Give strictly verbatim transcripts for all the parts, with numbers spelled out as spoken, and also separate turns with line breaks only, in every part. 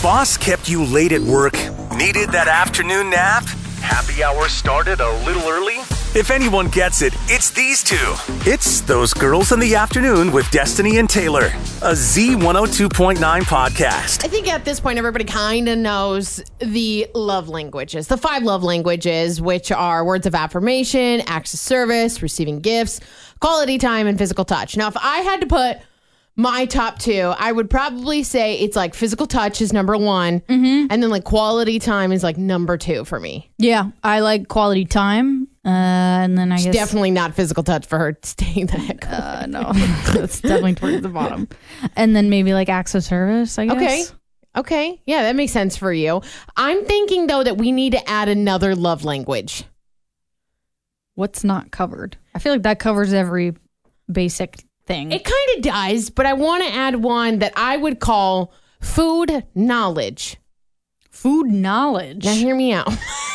Boss kept you late at work? Needed that afternoon nap? Happy hour started a little early? If anyone gets it, it's these two. It's Those Girls in the Afternoon with Destiny and Taylor, a Z one oh two point nine podcast.
I think at this point, everybody kind of knows the love languages, the five love languages, which are words of affirmation, acts of service, receiving gifts, quality time, and physical touch. Now, if I had to put my top two, I would probably say it's like physical touch is number one, mm-hmm. and then like quality time is like number two for me.
Yeah, I like quality time, uh, and then I
it's
guess
definitely not physical touch for her. Staying the heck.
Uh, no, that's definitely towards the bottom. And then maybe like acts of service, I guess.
Okay. Okay. Yeah, that makes sense for you. I'm thinking though that we need to add another love language.
What's not covered? I feel like that covers every basic thing.
It kind of does, but I want to add one that I would call food knowledge.
Food knowledge.
Now hear me out.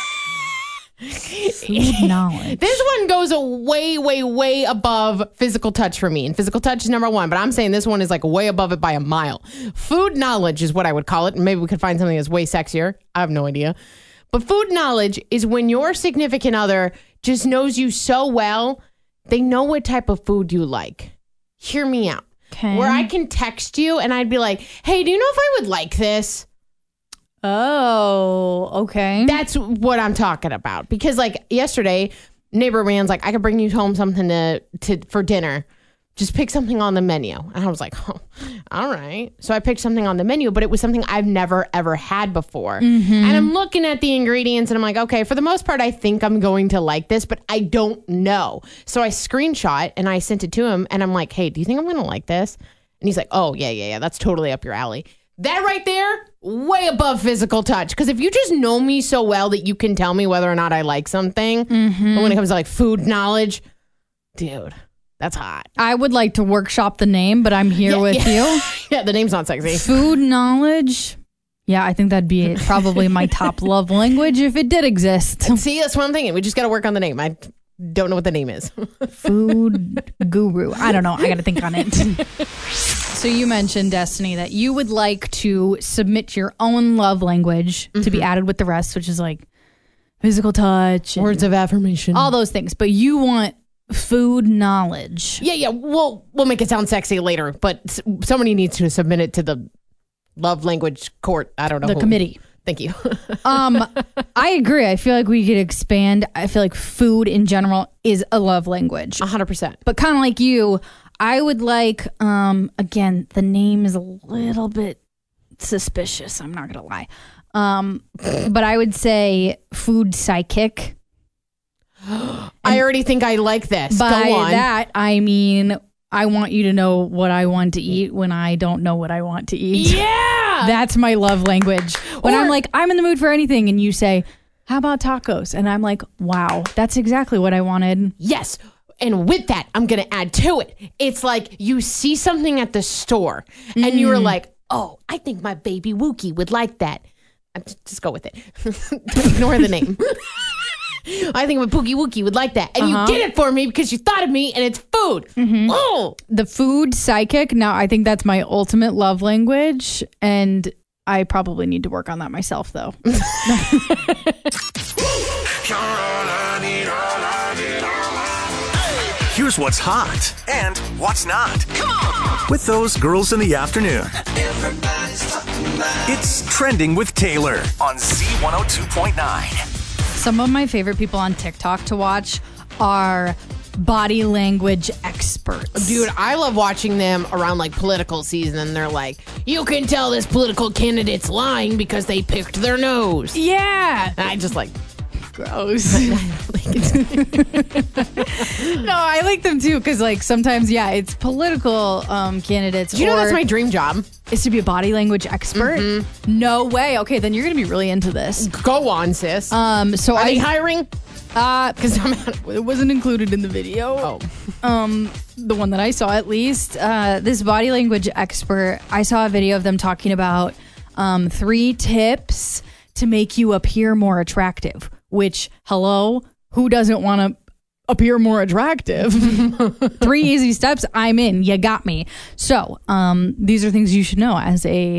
Food knowledge.
This one goes a way, way, way above physical touch for me. And physical touch is number one, but I'm saying this one is like way above it by a mile. Food knowledge is what I would call it. Maybe we could find something that's way sexier. I have no idea. But food knowledge is when your significant other just knows you so well, they know what type of food you like. Hear me out.
Okay.
Where I can text you and I'd be like, hey, do you know if I would like this?
Oh, okay.
That's what I'm talking about. Because like yesterday, neighbor man's like, I could bring you home something to, to for dinner. Just pick something on the menu. And I was like, oh, all right. So I picked something on the menu, but it was something I've never, ever had before. Mm-hmm. And I'm looking at the ingredients and I'm like, okay, for the most part, I think I'm going to like this, but I don't know. So I screenshot and I sent it to him and I'm like, hey, do you think I'm going to like this? And he's like, oh, yeah, yeah, yeah. That's totally up your alley. That right there, way above physical touch. Because if you just know me so well that you can tell me whether or not I like something, mm-hmm. but when it comes to like food knowledge, dude. That's hot.
I would like to workshop the name, but I'm here
yeah,
with
yeah.
you.
Yeah, the name's not sexy.
Food knowledge. Yeah, I think that'd be probably my top love language if it did exist.
See, that's what I'm thinking. We just got to work on the name. I don't know what the name is.
Food guru. I don't know. I got to think on it. So you mentioned, Destiny, that you would like to submit your own love language mm-hmm. to be added with the rest, which is like physical touch.
Words of affirmation.
All those things. But you want food knowledge.
Yeah, yeah. We'll, we'll make it sound sexy later, but somebody needs to submit it to the love language court. I don't know.
The
who.
committee.
Thank you.
um, I agree. I feel like we could expand. I feel like food in general is a love language.
one hundred percent.
But kind of like you, I would like, um, again, the name is a little bit suspicious. I'm not going to lie. Um, but I would say food psychic.
I already think I like this.
By
Go on.
that, I mean, I want you to know what I want to eat when I don't know what I want to eat.
Yeah!
That's my love language. When
or,
I'm like, I'm in the mood for anything, and you say, how about tacos? And I'm like, wow, that's exactly what I wanted.
Yes. And with that, I'm going to add to it. It's like you see something at the store, mm. and you were like, oh, I think my baby Wookie would like that. Just go with it. Ignore the name. I think my Pookie Wookie would like that. And uh-huh. you get it for me because you thought of me and it's food. Mm-hmm. Oh,
the food psychic. Now, I think that's my ultimate love language. And I probably need to work on that myself, though.
Here's what's hot and what's not. Come on. With Those Girls in the Afternoon. It's Trending with Taylor on Z one oh two point nine.
Some of my favorite people on TikTok to watch are body language experts.
Dude, I love watching them around like political season, and they're like, you can tell this political candidate's lying because they picked their nose.
Yeah.
And I just like,
gross. No, I like them too because like sometimes, yeah, it's political um, candidates.
Do you know that's my dream job?
Is to be a body language expert? Mm-hmm. No way. Okay, then you're going to be really into this.
Go on, sis.
Um, so
Are
I,
they hiring?
Uh, because it wasn't included in the video.
Oh.
Um, the one that I saw at least. Uh, this body language expert, I saw a video of them talking about um, three tips to make you appear more attractive. Which, hello, who doesn't want to appear more attractive? Three easy steps, I'm in. You got me. So, um, these are things you should know as a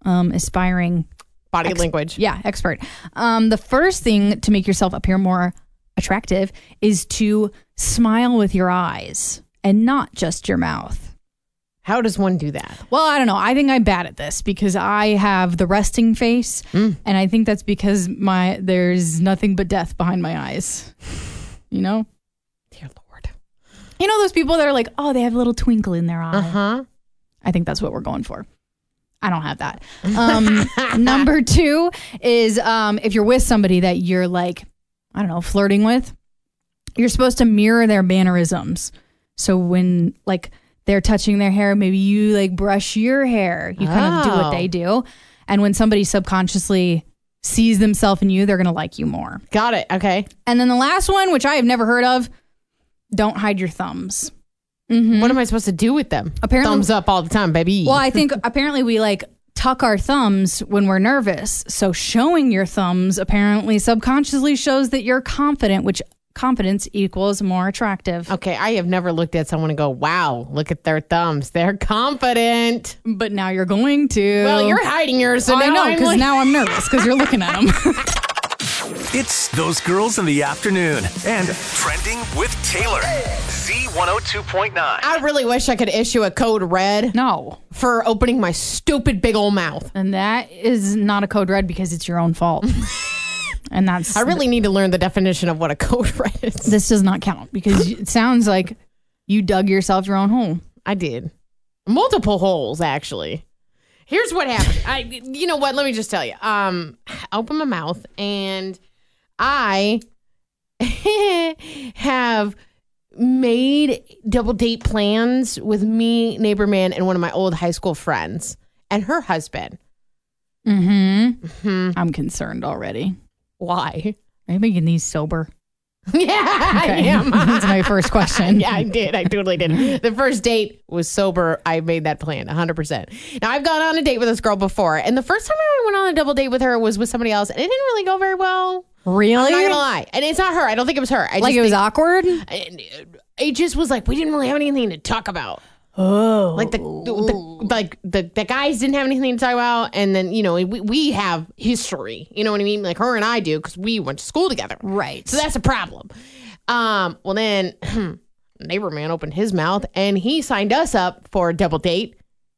um, aspiring
Body
ex-
language.
Yeah, expert. Um, the first thing to make yourself appear more attractive is to smile with your eyes and not just your mouth.
How does one do that?
Well, I don't know. I think I'm bad at this because I have the resting face, mm. and I think that's because my there's nothing but death behind my eyes. You know?
Dear Lord.
You know those people that are like, oh, they have a little twinkle in their eye.
Uh-huh.
I think that's what we're going for. I don't have that. Um, number two is um, if you're with somebody that you're like, I don't know, flirting with, you're supposed to mirror their mannerisms. So when like they're touching their hair, maybe you like brush your hair. You kind oh. of do what they do. And when somebody subconsciously sees themselves in you, they're going to like you more.
Got it. Okay.
And then the last one, which I have never heard of, don't hide your thumbs.
Mm-hmm. What am I supposed to do with them?
Apparently,
thumbs up all the time, baby.
Well, I think apparently we like tuck our thumbs when we're nervous. So showing your thumbs apparently subconsciously shows that you're confident, which confidence equals more attractive.
Okay, I have never looked at someone and go, wow, look at their thumbs. They're confident.
But now you're going to.
Well, you're hiding yours. So
I
now
know,
I'm
because
like-
now I'm nervous because you're looking at them.
It's Those Girls in the Afternoon and Trending with Taylor. Z one oh two point nine.
I really wish I could issue a code red.
No.
For opening my stupid big old mouth.
And that is not a code red because it's your own fault. And that's.
I really need to learn the definition of what a code red is.
This does not count because it sounds like you dug yourself your own hole.
I did. Multiple holes, actually. Here's what happened. I, you know what? Let me just tell you. Um, I opened my mouth and I have made double date plans with me, neighbor man, and one of my old high school friends and her husband.
Mm-hmm. mm-hmm. I'm concerned already.
Why?
Are you making these sober?
Yeah, okay. I am.
That's my first question.
Yeah, I did. I totally did. The first date was sober. I made that plan one hundred percent. Now, I've gone on a date with this girl before, and the first time I went on a double date with her was with somebody else, and it didn't really go very well.
Really?
I'm not going to lie. And it's not her. I don't think it was her. I
like
just
it was
think,
awkward?
It, it just was like, we didn't really have anything to talk about.
Oh.
Like the, the like the, the guys didn't have anything to talk about, and then, you know, we, we have history. You know what I mean? Like her and I do, because we went to school together.
Right.
So that's a problem. Um, well, then neighbor man opened his mouth and he signed us up for a double date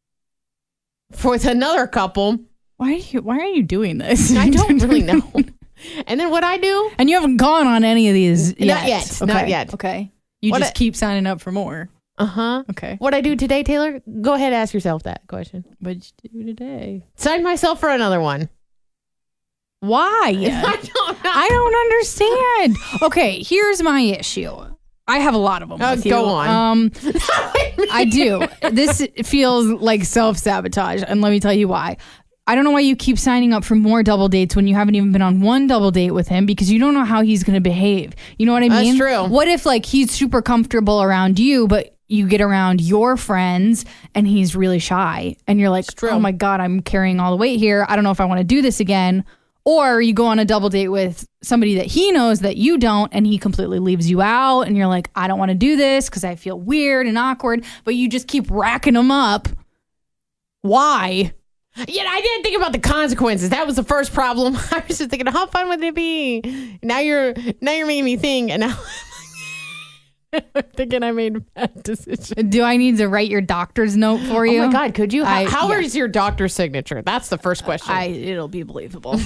with another couple.
Why are you Why are you doing this?
I don't really know. And then what I do?
And you haven't gone on any of these yet.
Not yet.
Okay.
Not yet.
Okay. You
what
just
I,
keep signing up for more.
Uh-huh.
Okay.
What I do today, Taylor? Go ahead and ask yourself that question.
What'd you do today?
Sign myself for another one.
Why?
I don't know.
I don't understand. Okay, here's my issue. I have a lot of them.
Oh,
with you.
go on.
Um, I do. This feels like self-sabotage, and let me tell you why. I don't know why you keep signing up for more double dates when you haven't even been on one double date with him, because you don't know how he's going to behave. You know what I mean?
That's true.
What if like he's super comfortable around you, but you get around your friends and he's really shy, and you're like, oh my God, I'm carrying all the weight here. I don't know if I want to do this again. Or you go on a double date with somebody that he knows that you don't, and he completely leaves you out, and you're like, I don't want to do this because I feel weird and awkward, but you just keep racking them up. Why?
Yeah, I didn't think about the consequences. That was the first problem. I was just thinking, how fun would it be? Now you're now you're making me think, and now I'm thinking I made a bad decision.
Do I need to write your doctor's note for you?
Oh my God, could you? How,
I,
how
yeah.
is your doctor's signature? That's the first question.
I, it'll be believable.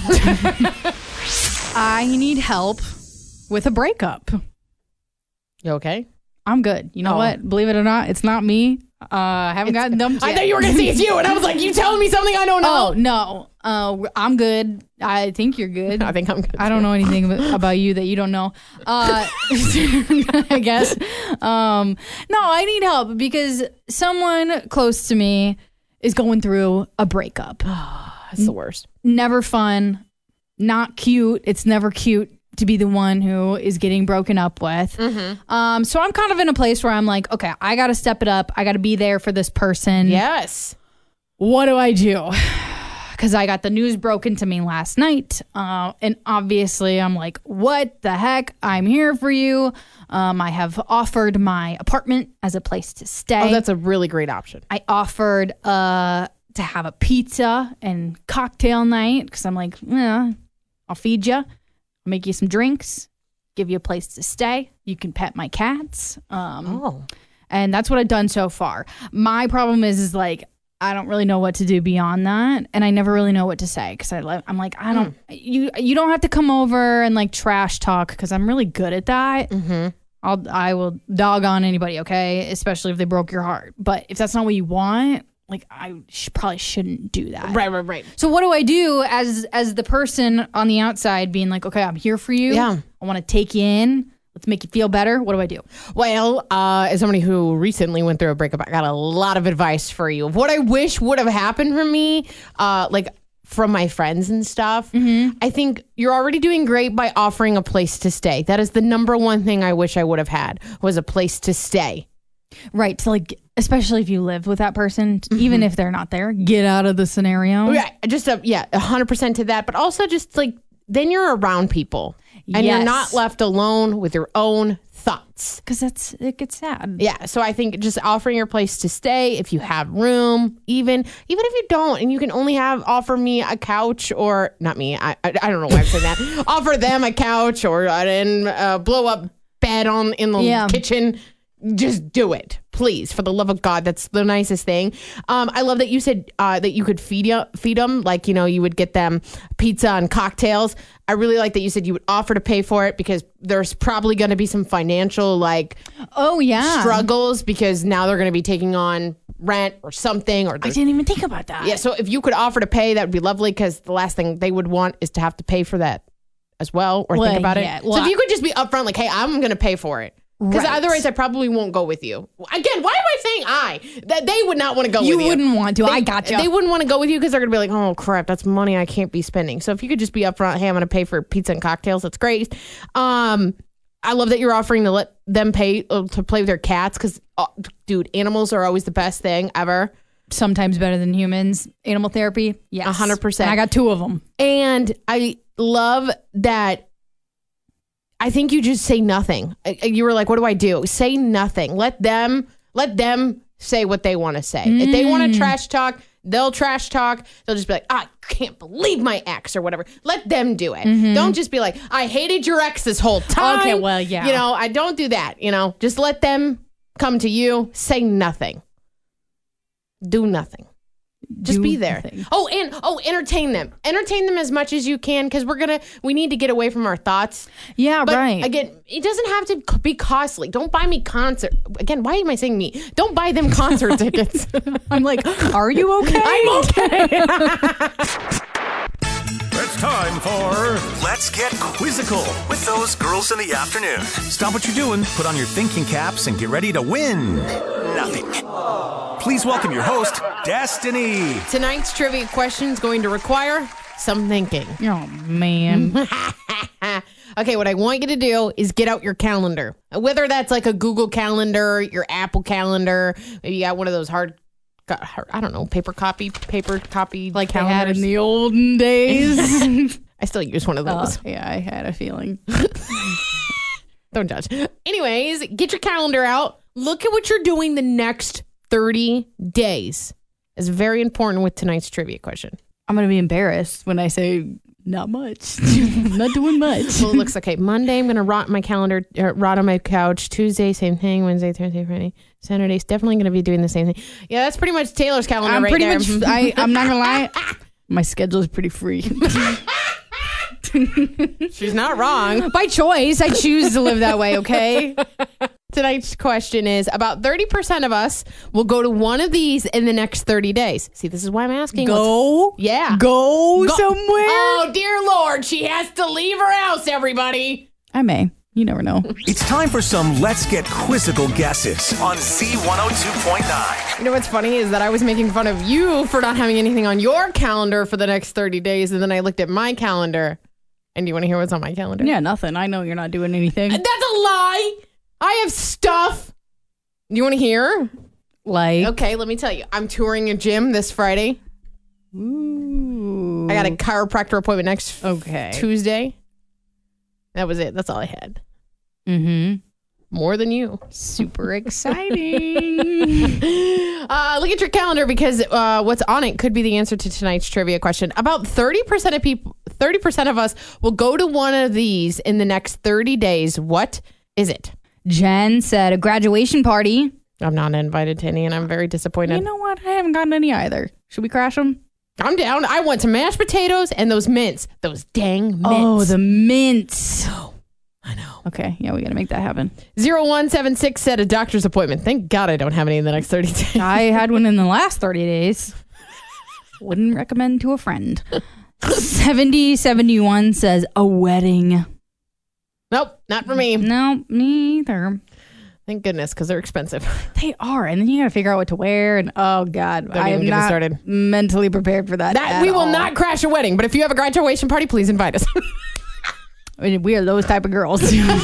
I need help with a breakup.
You okay?
I'm good. You know
Oh.
what? Believe it or not, it's not me. Uh, I haven't gotten dumped yet.
I thought you were going to say it's you, and I was like, you telling me something I don't know?
Oh, no. Uh, I'm good. I think you're good.
I think I'm good.
I don't know anything about, about you that you don't know. Uh, I guess. Um, no, I need help because someone close to me is going through a breakup.
That's the worst.
Never fun. Not cute. It's never cute to be the one who is getting broken up with. Mm-hmm. Um, so I'm kind of in a place where I'm like, okay, I got to step it up. I got to be there for this person.
Yes.
What do I do? Because I got the news broken to me last night. Uh, and obviously I'm like, what the heck? I'm here for you. Um, I have offered my apartment as a place to stay.
Oh, that's a really great option.
I offered uh, to have a pizza and cocktail night because I'm like, yeah, I'll feed you, I'll make you some drinks, give you a place to stay. You can pet my cats. Um,
Oh.
And that's what I've done so far. My problem is, is like, I don't really know what to do beyond that. And I never really know what to say because I, I'm like, I don't, mm. you, you don't have to come over and like trash talk because I'm really good at that.
Mm-hmm.
I'll, I will dog on anybody, okay? Especially if they broke your heart. But if that's not what you want, like I sh- probably shouldn't do that.
Right, right, right.
So what do I do as as the person on the outside being like, okay, I'm here for you.
Yeah.
I want to take you in. Let's make you feel better. What do I do?
Well, uh, as somebody who recently went through a breakup, I got a lot of advice for you of what I wish would have happened for me, uh, like from my friends and stuff. Mm-hmm. I think you're already doing great by offering a place to stay. That is the number one thing I wish I would have had was a place to stay.
Right. So like, especially if you live with that person, mm-hmm. even if they're not there, get out of the scenario.
Yeah, just a, yeah, one hundred percent to that. But also just like, then you're around people and
yes.
you're not left alone with your own thoughts.
Because that's, it gets sad.
Yeah. So I think just offering your place to stay, if you have room, even, even if you don't, and you can only have, offer me a couch or not me. I, I, I don't know why I'm saying that. Offer them a couch or an uh, blow up bed on in the
yeah.
kitchen. Just do it, please, for the love of God. That's the nicest thing. Um, I love that you said uh, that you could feed you, feed them, like, you know, you would get them pizza and cocktails. I really like that you said you would offer to pay for it because there's probably going to be some financial like
oh yeah
struggles because now they're going to be taking on rent or something. Or
I didn't even think about that.
Yeah, so if you could offer to pay, that would be lovely because the last thing they would want is to have to pay for that as well or
well,
think about
yeah.
it.
Well,
so if you could just be upfront, like, hey, I'm going to pay for it. Because
right.
otherwise, I probably won't go with you. Again, why am I saying I? That they would not want to go
you
with you.
You wouldn't want to.
They,
I got you.
They wouldn't want to go with you because they're going to be like, oh, crap, that's money I can't be spending. So if you could just be upfront, hey, I'm going to pay for pizza and cocktails. That's great. Um, I love that you're offering to let them pay uh, to play with their cats because, uh, dude, animals are always the best thing ever.
Sometimes better than humans. Animal therapy, yes.
one hundred percent.
And I got two of them.
And I love that. I think you just say nothing. You were like, what do I do? Say nothing. Let them let them say what they want to say. Mm. If they want to trash talk, they'll trash talk. They'll just be like, I can't believe my ex or whatever. Let them do it. Mm-hmm. Don't just be like, I hated your ex this whole time.
Okay, well, yeah.
You know, I don't do that. You know, just let them come to you. Say nothing. Do nothing. Just
Do
be there.
Nothing.
Oh, and oh, entertain them. Entertain them as much as you can because we're gonna. We need to get away from our thoughts.
Yeah,
but
right.
Again, it doesn't have to be costly. Don't buy me concert. Again, why am I saying me? Don't buy them concert tickets.
I'm like, are you okay?
I'm okay.
It's time for Let's Get Quizzical with those girls in the afternoon. Stop what you're doing, put on your thinking caps, and get ready to win nothing. Please welcome your host, Destiny.
Tonight's trivia question is going to require some thinking.
Oh, man.
Okay, what I want you to do is get out your calendar. Whether that's like a Google Calendar, your Apple Calendar, maybe you got one of those hard, I don't know, paper copy, paper copy
like
calendars.
They had in the olden days.
I still use one of those.
Uh, yeah, I had a feeling.
Don't judge. Anyways, get your calendar out. Look at what you're doing the next thirty days. It's very important with tonight's trivia question.
I'm going to be embarrassed when I say not much. I'm not doing much.
Well, it looks okay. Monday, I'm going to rot my calendar, uh, rot on my couch. Tuesday, same thing. Wednesday, Thursday, Friday. Saturday's definitely going to be doing the same thing. Yeah, that's pretty much Taylor's calendar
I'm
right
pretty
there.
Much, I, I'm not going to lie. My schedule is pretty free.
She's not wrong.
By choice, I choose to live that way, okay?
Tonight's question is about thirty percent of us will go to one of these in the next thirty days. See, this is why I'm asking.
Go?
What's, yeah.
Go,
go
somewhere?
Oh, dear Lord. She has to leave her house, everybody.
I may. You never know.
It's time for some Let's Get Quizzical guesses on Z one oh two point nine.
You know what's funny is that I was making fun of you for not having anything on your calendar for the next thirty days, and then I looked at my calendar. And do you want to hear what's on my calendar?
Yeah, nothing. I know you're not doing anything.
That's a lie. I have stuff. Do you want to hear?
Like?
Okay, let me tell you. I'm touring a gym this Friday.
Ooh.
I got a chiropractor appointment next
okay.
Tuesday. That was it. That's all I had.
Mm-hmm.
More than you.
Super exciting.
Uh, look at your calendar because uh, what's on it could be the answer to tonight's trivia question. About thirty percent of people, thirty percent of us will go to one of these in the next thirty days. What is it?
Jen said a graduation party.
I'm not invited to any, and I'm very disappointed.
You know what? I haven't gotten any either. Should we crash them?
I'm down. I want some mashed potatoes and those mints. Those dang mints.
Oh, the mints.
Oh, I know.
Okay, yeah, we got to make that happen.
zero one seven six said a doctor's appointment. Thank God I don't have any in the next thirty days.
I had one in the last thirty days. Wouldn't recommend to a friend. seventy seventy-one says a wedding.
Nope, not for me.
No, me either.
Thank goodness, because they're expensive.
They are, and then you got to figure out what to wear. And oh god,
Don't
I
even
am
get me
not
started.
mentally prepared for that.
That
at
we will
all.
not crash a wedding, but if you have a graduation party, please invite us.
I mean, we are those type of girls.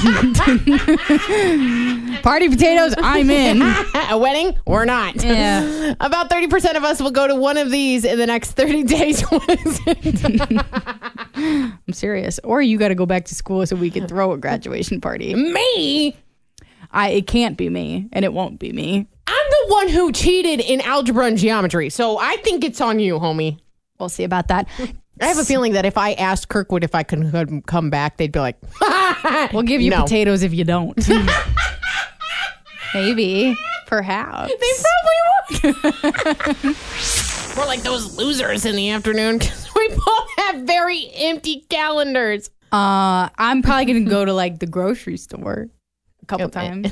Party potatoes, I'm in.
A wedding, we're not.
Yeah.
About thirty percent of us will go to one of these in the next thirty days. What is it?
I'm serious. Or you got to go back to school so we can throw a graduation party.
Me?
I it can't be me, and it won't be me.
I'm the one who cheated in algebra and geometry, so I think it's on you, homie.
We'll see about that.
I have a feeling that if I asked Kirkwood if I could could come back, they'd be like,
We'll give you
no.
potatoes if you don't. Maybe. Perhaps.
They probably would. We're like those losers in the afternoon because we both have very empty calendars.
Uh, I'm probably going to go to like the grocery store a couple
Yep.
times.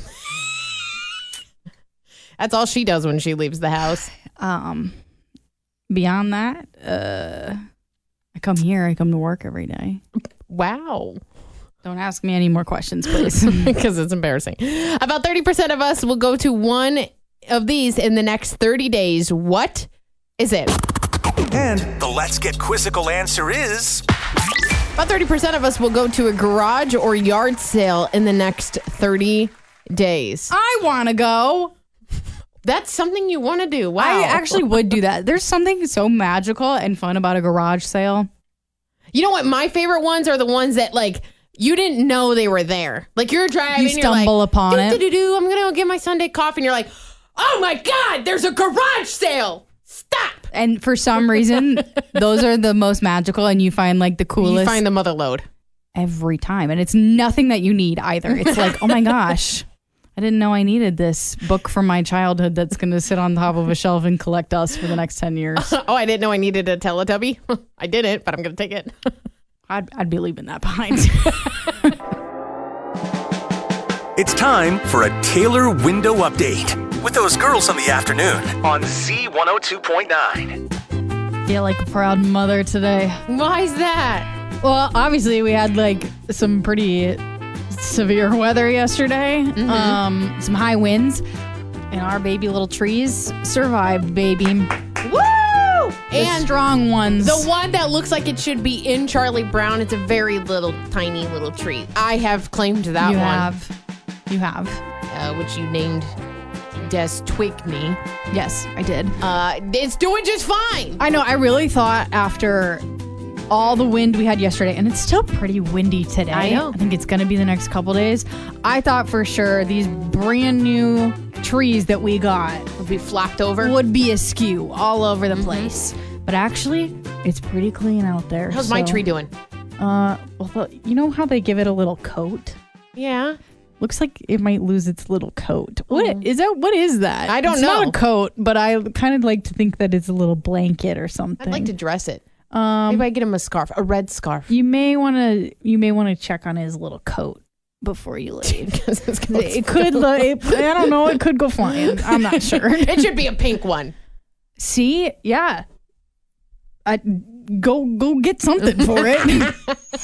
That's all she does when she leaves the house.
Um, beyond that, uh, I come here. I come to work every day.
Wow.
Don't ask me any more questions, please.
Because it's embarrassing. About thirty percent of us will go to one of these in the next thirty days. What is it?
And the Let's Get Quizzical answer is...
About thirty percent of us will go to a garage or yard sale in the next thirty days.
I want to go.
That's something you want to do. Wow.
I actually would do that. There's something so magical and fun about a garage sale.
You know what? My favorite ones are the ones that, like, you didn't know they were there. Like, you're driving,
You stumble
you're like,
upon it.
"Do-do-do-do, I'm going to go get my Sunday coffee. And you're like, oh my God, there's a garage sale. Stop.
And for some reason, those are the most magical, and you find like the coolest
You find the mother load.
every time. And it's nothing that you need either. It's like, oh my gosh, I didn't know I needed this book from my childhood that's going to sit on top of a shelf and collect dust for the next ten years.
Oh, I didn't know I needed a Teletubby. I didn't, but I'm going to take it.
I'd, I'd be leaving that behind.
It's time for a Taylor window update with those girls in the afternoon on Z one oh two point nine.
Feel like a proud mother today.
Why is that?
Well, obviously we had like some pretty severe weather yesterday.
Mm-hmm.
Um, some high winds, and our baby little trees survived, baby.
Woo!
The
And
strong ones.
the one that looks like it should be in Charlie Brown, it's a very little, tiny little tree. I have claimed that
you
one.
have. You have.
Uh, which you named Des Twickney.
Yes, I did.
Uh, it's doing just fine.
I know. I really thought after all the wind we had yesterday, and it's still pretty windy today.
I know.
I think it's going to be the next couple days. I thought for sure these brand new trees that we got
Would be flopped over.
would be askew all over
Mm-hmm.
the place. But actually, it's pretty clean out there.
How's my
so,
tree doing?
Uh, well, you know how they give it a little coat?
Yeah.
Looks like it might lose its little coat. What is that? What is that?
I don't
it's
know.
Not a coat, but I kind of like to think that it's a little blanket or something.
I'd like to dress it.
Um,
Maybe I get him a scarf, a red scarf.
you may want to. You may want to check on his little coat before you leave.
Because it's gonna
It could. lo- It, I don't know. It could go flying. I'm not sure.
It should be a pink one.
See, yeah. I go go get something for it.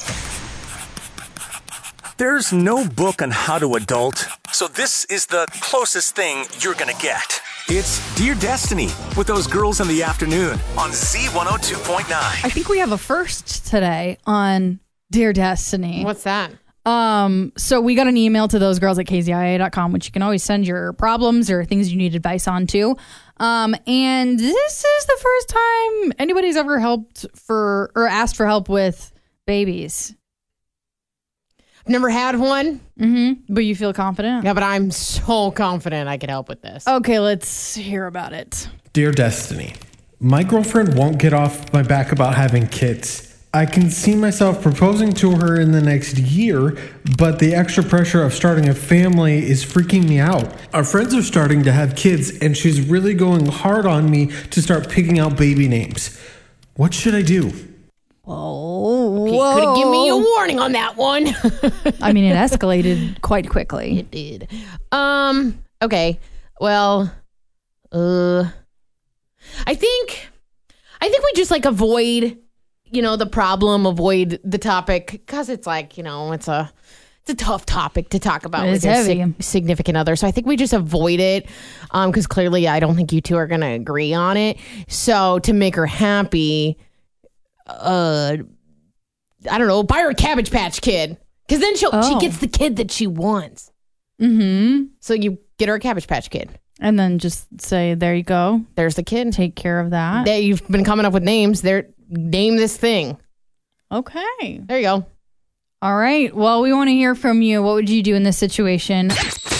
There's no book on how to adult, so this is the closest thing you're gonna get. It's Dear Destiny with those girls in the afternoon on Z one oh two point nine.
I think we have a first today on Dear Destiny.
What's that?
Um, so we got an email to those girls at K Z I A dot com, which you can always send your problems or things you need advice on to. Um, and this is the first time anybody's ever helped for or asked for help with babies.
Never had one.
Mm-hmm. But you feel confident?
Yeah, but I'm so confident I could help with this.
Okay, let's hear about it.
Dear Destiny, my girlfriend won't get off my back about having kids. I can see myself proposing to her in the next year, but the extra pressure of starting a family is freaking me out. Our friends are starting to have kids, and she's really going hard on me to start picking out baby names. What should I do?
Oh,
Pete could have given me a warning on that one.
I mean, it escalated quite quickly.
It did. Um. Okay. Well. Uh. I think. I think we just like avoid, you know, the problem. Avoid the topic because it's like, you know, it's a it's a tough topic to talk about
It
with
is
your
heavy.
sig- significant other. So I think we just avoid it. Um. Because clearly, I don't think you two are going to agree on it. So to make her happy. Uh, I don't know, buy her a Cabbage Patch Kid. Because then she'll, she
Oh.
gets the kid that she wants.
Mm-hmm.
So you get her a Cabbage Patch Kid.
And then just say, there you go.
There's the kid.
Take care of that.
That you've been coming up with names. There, name this thing.
Okay.
There you go.
All right. Well, we want to hear from you. What would you do in this situation?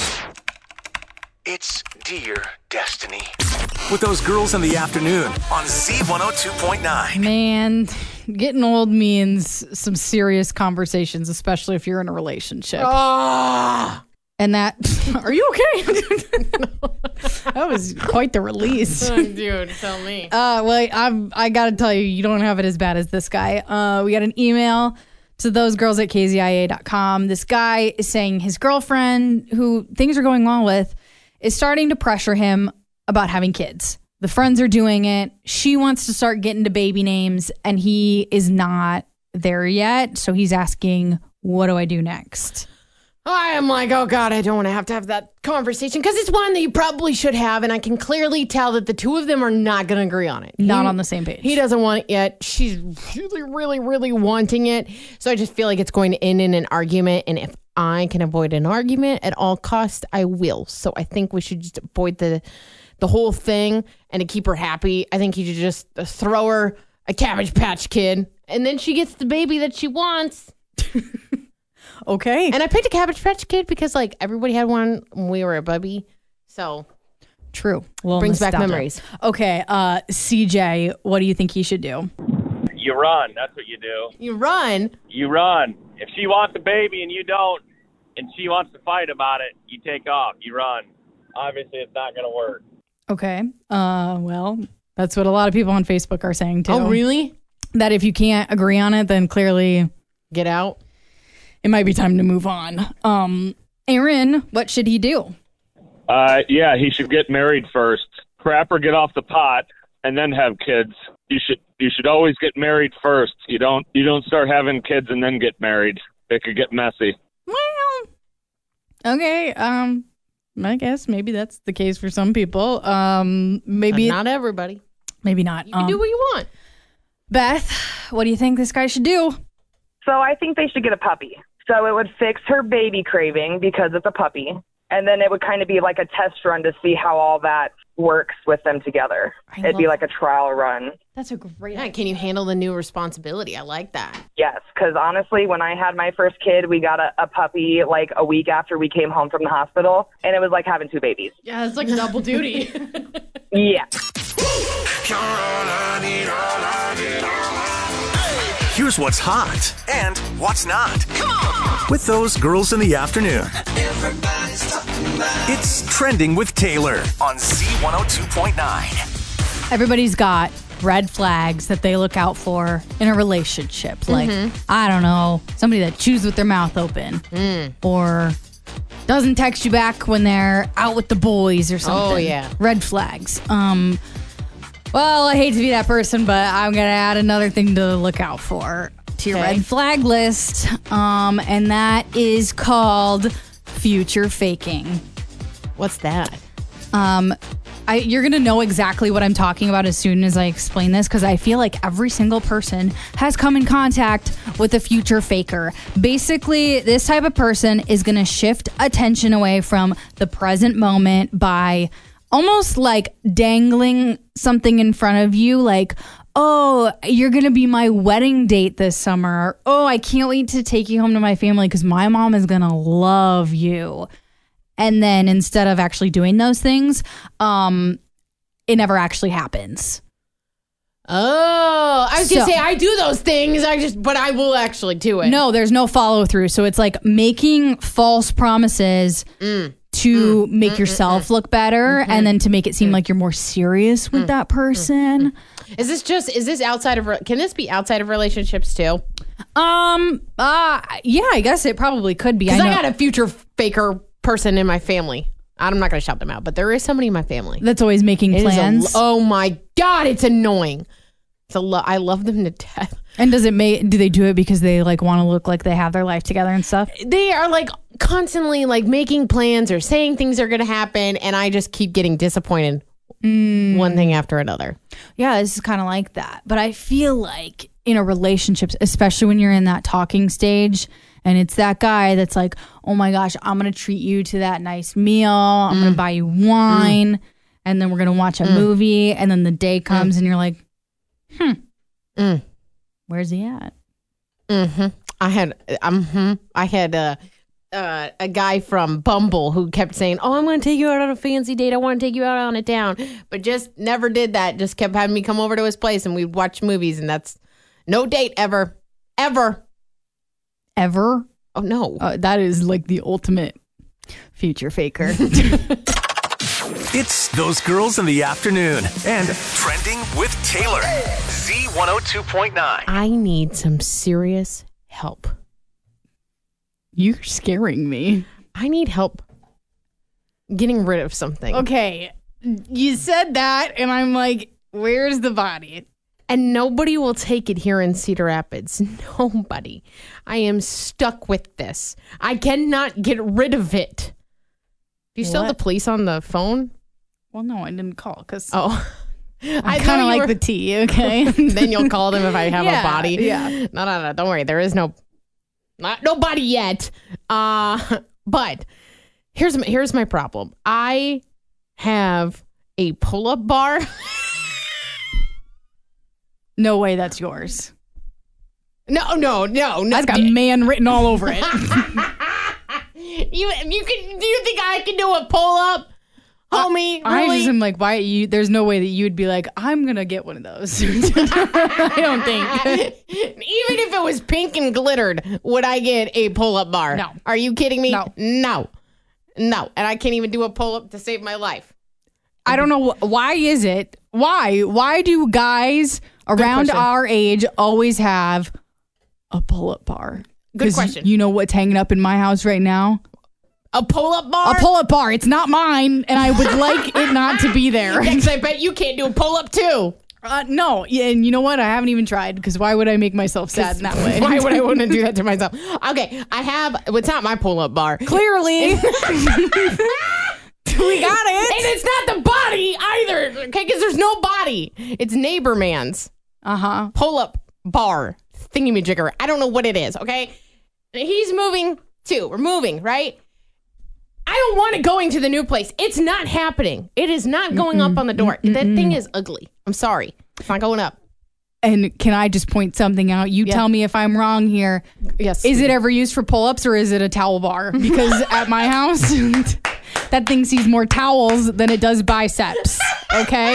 It's Dear Destiny. With those girls in the afternoon on Z one oh two point nine.
Man, getting old means some serious conversations, especially if you're in a relationship.
Ah,
And that, are you okay? That was quite the release.
dude, tell me.
Uh, well, I've, I got to tell you, you don't have it as bad as this guy. Uh, we got an email to those girls at K Z I A dot com. This guy is saying his girlfriend, who things are going well with, is starting to pressure him about having kids. The friends are doing it. She wants to start getting to baby names, and he is not there yet. So he's asking, what do I do next?
I am like, oh God, I don't want to have to have that conversation because it's one that you probably should have. And I can clearly tell that the two of them are not going to agree on it.
Not
He-
on the same page.
He doesn't want it yet. She's really, really, really wanting it. So I just feel like it's going to end in an argument. And if I can avoid an argument at all costs, I will. So I think we should just avoid the the whole thing. And to keep her happy, I think you should just throw her a Cabbage Patch Kid. And then she gets the baby that she wants.
Okay.
And I picked a Cabbage Patch Kid because like everybody had one when we were a bubby. So
True. Little
brings back
nostalgia.
memories.
Okay. Uh, C J, what do you think he should do?
You run. That's what you do.
You run.
You run. If she wants a baby and you don't, and she wants to fight about it, you take off. You run. Obviously, it's not going to work.
Okay. Uh, well, that's what a lot of people on Facebook are saying too.
Oh, really?
That if you can't agree on it, then clearly
Get out.
it might be time to move on. Um, Aaron, what should he do?
Uh, yeah, he should get married first. Crap or get off the pot, and then have kids. You should you should always get married first. You don't you don't start having kids and then get married. It could get messy.
Well, okay. Um, I guess maybe that's the case for some people. Um, maybe
But not everybody.
maybe not.
You can
Um,
do what you want.
Beth, what do you think this guy should do?
So I think they should get a puppy. So it would fix her baby craving because it's a puppy. And then it would kind of be like a test run to see how all that works with them together.
I
It'd be
love
like a trial run.
That's a great
Yeah, can you handle the new responsibility? I like that.
Yes, because honestly, when I had my first kid, we got a, a puppy like a week after we came home from the hospital. And it was like having two babies.
Yeah, it's like double duty.
Yeah.
Here's what's hot and what's not. With those girls in the afternoon. It's Trending with Taylor on Z one oh two point nine.
Everybody's got red flags that they look out for in a relationship. Like, I don't know, somebody that chews with their mouth open or doesn't text you back when they're out with the boys or something.
Oh, yeah.
Red flags. Um, well, I hate to be that person, but I'm going to add another thing to look out for to your
Okay.
red flag list. Um, and that is called future faking.
What's that?
Um, I, you're going to know exactly what I'm talking about as soon as I explain this because I feel like every single person has come in contact with a future faker. Basically, this type of person is going to shift attention away from the present moment by almost like dangling something in front of you like, oh, you're going to be my wedding date this summer. Or, oh, I can't wait to take you home to my family because my mom is going to love you. And then instead of actually doing those things, um, it never actually happens.
Oh, I was
So-
going to say, I do those things, I just, but I will actually do it.
No, there's no follow through. So it's like making false promises
Mm.
to
Mm.
make
Mm,
yourself
mm,
look better
mm-hmm.
and then to make it seem like you're more serious with
Mm.
that person.
Is this just, is this outside of, re- can this be outside of relationships too?
Um, uh, yeah, I guess it probably could be. I
Because
know
I, got a future faker person in my family. I'm not going to shout them out, but there is somebody in my family.
that's always making
It is a-
plans.
oh my God, it's annoying. It's a lo- I love them to death.
And does it make, do they do it because they like want to look like they have their life together and stuff?
They are like constantly like making plans or saying things are going to happen, and I just keep getting disappointed.
Mm.
One thing after another.
Yeah, this is kind of like that. But I feel like in a relationship, especially when you're in that talking stage and it's that guy that's like, oh my gosh, I'm going to treat you to that nice meal. I'm
Mm.
going to buy you wine. Mm. And then we're going to watch a mm. movie. And then the day comes mm. and you're like, hmm,
mm.
where's he at?
Mm-hmm. I had, um, I had uh, uh, a guy from Bumble who kept saying, oh, I'm going to take you out on a fancy date. I want to take you out on a town. But just never did that. Just kept having me come over to his place and we'd watch movies. And that's no date ever. Ever.
Ever?
Oh, no.
Uh, that is like the ultimate future faker.
It's Those Girls in the Afternoon and Trending with Taylor. Z one oh two point nine.
I need some serious help.
You're scaring me.
I need help getting rid of something.
Okay. You said that, and I'm like, where's the body?
And nobody will take it here in Cedar Rapids. Nobody. I am stuck with this. I cannot get rid of it. Do you still have
What?
the police on the phone?
Well, no, I didn't call because
Oh.
I kind of like
were...
the tea, okay?
Then you'll call them if I have
Yeah,
a body.
yeah.
No, no, no. Don't worry. There is no, not no body yet. Uh, but here's my, here's my problem. I have a pull-up bar.
No way that's yours.
No, no, no, no.
That's got man written all over it.
You you can do you think I can do a pull up, homie?
I
Really?
just am like, why you? There's no way that you would be like, I'm gonna get one of those. I don't think.
Even if it was pink and glittered, would I get a pull up bar?
No.
Are you kidding me?
No.
No. No. And I can't even do a pull up to save my life.
I don't know wh- why is it. Why? Why do guys around
question.
our age always have a pull-up bar?
Good
'Cause
question.
You know what's hanging up in my house right now?
A pull up bar?
A pull-up bar. It's not mine, and I would like it not to be there.
Because I bet you can't do a pull up too.
Uh, no, yeah, and you know what? I haven't even tried because why would I make myself sad in that way?
Why would I want to do that to myself? Okay, I have. It's not my pull up bar.
Clearly, we got it.
And it's not the body either, okay? Because there's no body. It's neighbor man's
Uh huh.
pull up bar thingamajigger. I don't know what it is, okay? He's moving too. We're moving, right? I don't want it going to the new place. It's not happening. It is not going Mm-mm. up on the door. Mm-mm. That thing is ugly. I'm sorry. It's not going up.
And can I just point something out? You
Yeah.
tell me if I'm wrong here.
Yes.
Is it ever used for pull-ups or is it a towel bar? Because at my house, that thing sees more towels than it does biceps. Okay?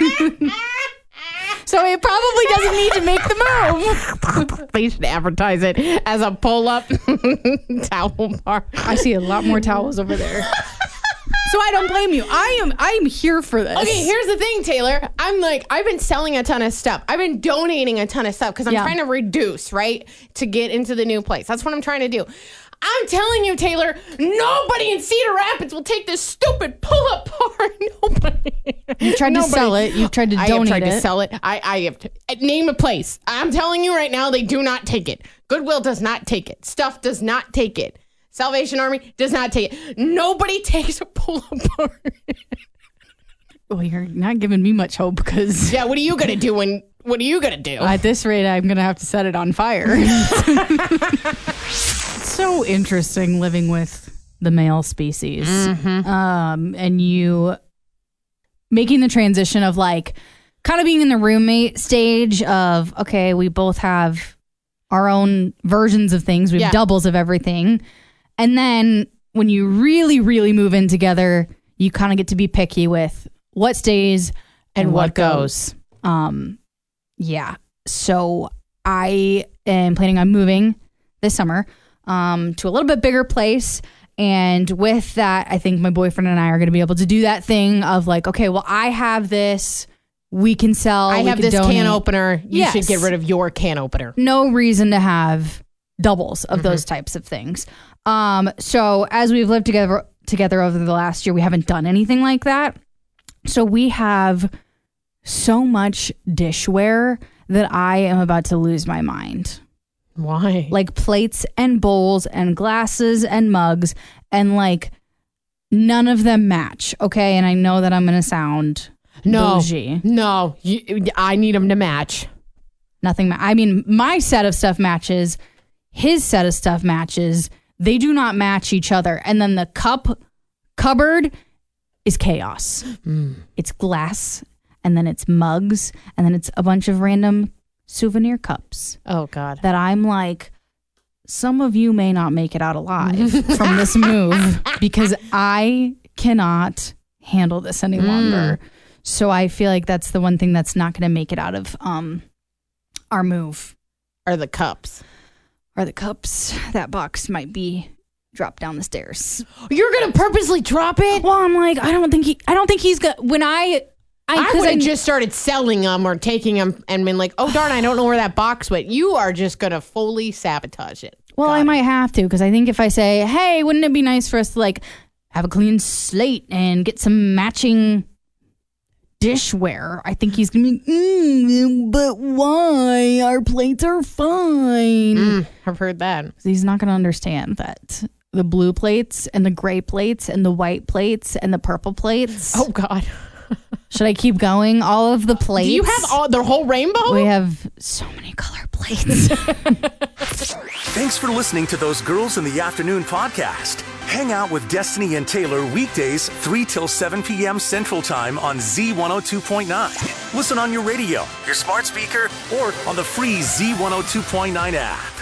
So it probably doesn't need to make the move.
They should advertise it as a pull-up towel bar.
I see a lot more towels over there. So I don't blame you. I am I am here for this.
Okay, here's the thing, Taylor. I'm like, I've been selling a ton of stuff. I've been donating a ton of stuff because I'm
Yeah.
trying to reduce, right? To get into the new place. That's what I'm trying to do. I'm telling you, Taylor, nobody in Cedar Rapids will take this stupid pull-up bar. Nobody.
You've tried to sell it. You've tried to
I
donate
have tried
it.
to sell it. I, I have to, name a place. I'm telling you right now, they do not take it. Goodwill does not take it. Stuff does not take it. Salvation Army does not take it. Nobody takes a pull-up bar.
Well, you're not giving me much hope because
Yeah, what are you gonna do when? What are you gonna do?
at this rate, I'm gonna have to set it on fire. So interesting living with the male species,
Mm-hmm.
um, and you making the transition of like kind of being in the roommate stage of, okay, we both have our own versions of things. We have
Yeah.
doubles of everything. And then when you really, really move in together, you kind of get to be picky with what stays and,
And
what
what
goes. Um, yeah. So I am planning on moving this summer um, to a little bit bigger place. And with that, I think my boyfriend and I are going to be able to do that thing of like, okay, well, I have this. We can sell.
I
we
have
can
this
donate.
can opener. You
Yes.
should get rid of your can opener.
No reason to have doubles of those types of things. Um, so as we've lived together together over the last year, we haven't done anything like that. So we have so much dishware that I am about to lose my mind.
Why?
Like plates and bowls and glasses and mugs, and like none of them match. Okay. And I know that I'm going to sound
no,
bougie.
no. You, I need them to match.
Nothing. Ma- I mean, my set of stuff matches. His set of stuff matches. They do not match each other. And then the cup cupboard is chaos.
Mm.
It's glass, and then it's mugs, and then it's a bunch of random souvenir cups
Oh God.
that I'm like, some of you may not make it out alive from this move because I cannot handle this any longer. So I feel like that's the one thing that's not going to make it out of um our move.
Are the cups?
Or the cups. That box might be dropped down the stairs.
You're gonna purposely drop it?
Well, I'm like, I don't think he. I don't think he's gonna. When I, I,
I
'cause
would have
I-
just started selling them or taking them and been like, oh darn, I don't know where that box went. You are just gonna fully sabotage it.
Well,
Got
I
it.
might have to because I think if I say, hey, wouldn't it be nice for us to like have a clean slate and get some matching dishware? I think he's gonna be, mm, but why? Our plates are fine.
Mm, I've heard that.
He's not gonna understand that the blue plates and the gray plates and the white plates and the purple plates.
Oh God.
Should I keep going? All of the plates.
Do you have all the whole rainbow?
We have so many color plates.
Thanks for listening to Those Girls in the Afternoon podcast. Hang out with Destiny and Taylor weekdays three till seven p.m. Central Time on Z one oh two point nine. Listen on your radio, your smart speaker, or on the free Z one oh two point nine app.